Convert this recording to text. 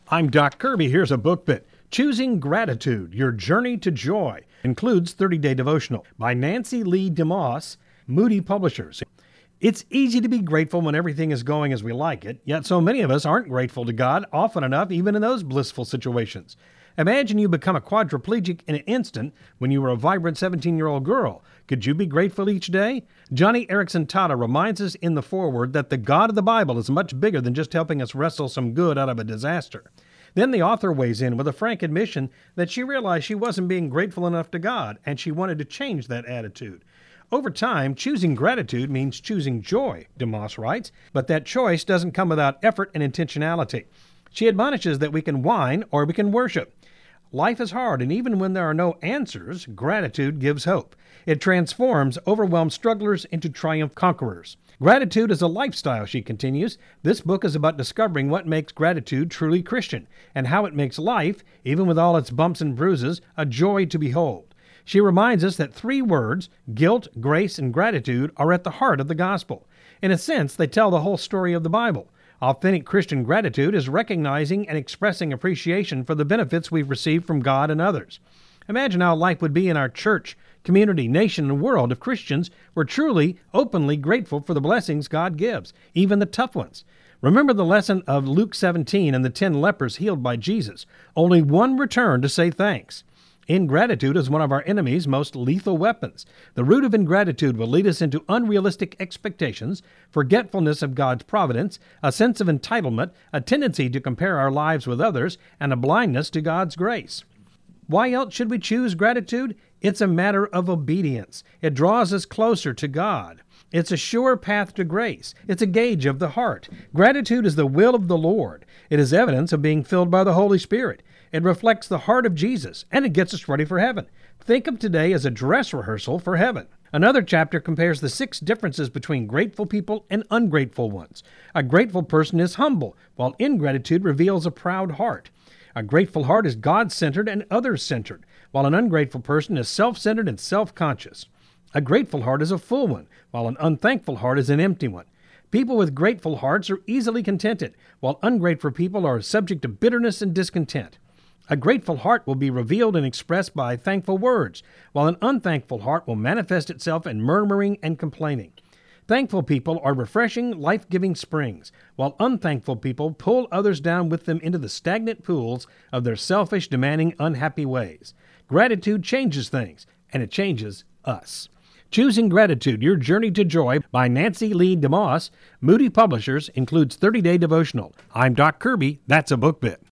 I'm Doc Kirby. Here's a book bit. Choosing Gratitude, Your Journey to Joy. Includes 30-Day Devotional by Nancy Lee DeMoss, Moody Publishers. It's easy to be grateful when everything is going as we like it, yet so many of us aren't grateful to God often enough, even in those blissful situations. Imagine you become a quadriplegic in an instant when you were a vibrant 17-year-old girl. Could you be grateful each day? Johnny Erickson Tada reminds us in the foreword that the God of the Bible is much bigger than just helping us wrestle some good out of a disaster. Then the author weighs in with a frank admission that she realized she wasn't being grateful enough to God, and she wanted to change that attitude. Over time, choosing gratitude means choosing joy, DeMoss writes, but that choice doesn't come without effort and intentionality. She admonishes that we can whine or we can worship. Life is hard, and even when there are no answers, gratitude gives hope. It transforms overwhelmed strugglers into triumph conquerors. Gratitude is a lifestyle, she continues. This book is about discovering what makes gratitude truly Christian, and how it makes life, even with all its bumps and bruises, a joy to behold. She reminds us that three words, guilt, grace, and gratitude, are at the heart of the gospel. In a sense, they tell the whole story of the Bible. Authentic Christian gratitude is recognizing and expressing appreciation for the benefits we've received from God and others. Imagine how life would be in our church, community, nation, and world if Christians were truly, openly grateful for the blessings God gives, even the tough ones. Remember the lesson of Luke 17 and the 10 lepers healed by Jesus. Only one returned to say thanks. Ingratitude is one of our enemy's most lethal weapons. The root of ingratitude will lead us into unrealistic expectations, forgetfulness of God's providence, a sense of entitlement, a tendency to compare our lives with others, and a blindness to God's grace. Why else should we choose gratitude? It's a matter of obedience. It draws us closer to God. It's a sure path to grace. It's a gauge of the heart. Gratitude is the will of the Lord. It is evidence of being filled by the Holy Spirit. It reflects the heart of Jesus, and it gets us ready for heaven. Think of today as a dress rehearsal for heaven. Another chapter compares the 6 differences between grateful people and ungrateful ones. A grateful person is humble, while ingratitude reveals a proud heart. A grateful heart is God-centered and others-centered, while an ungrateful person is self-centered and self-conscious. A grateful heart is a full one, while an unthankful heart is an empty one. People with grateful hearts are easily contented, while ungrateful people are subject to bitterness and discontent. A grateful heart will be revealed and expressed by thankful words, while an unthankful heart will manifest itself in murmuring and complaining. Thankful people are refreshing, life-giving springs, while unthankful people pull others down with them into the stagnant pools of their selfish, demanding, unhappy ways. Gratitude changes things, and it changes us. Choosing Gratitude, Your Journey to Joy by Nancy Lee DeMoss, Moody Publishers, includes 30-Day Devotional. I'm Doc Kirby. That's a book bit.